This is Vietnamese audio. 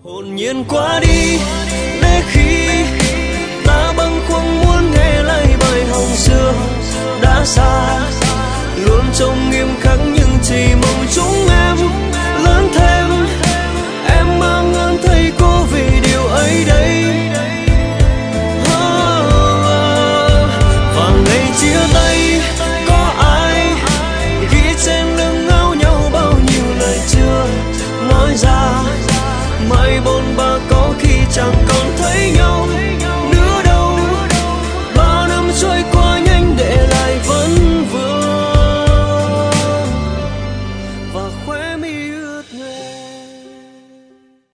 hồn nhiên qua đi để khi ta bâng khuâng muốn nghe lại bài hồng xưa đã xa, luôn trông nghiêm khắc nhưng chỉ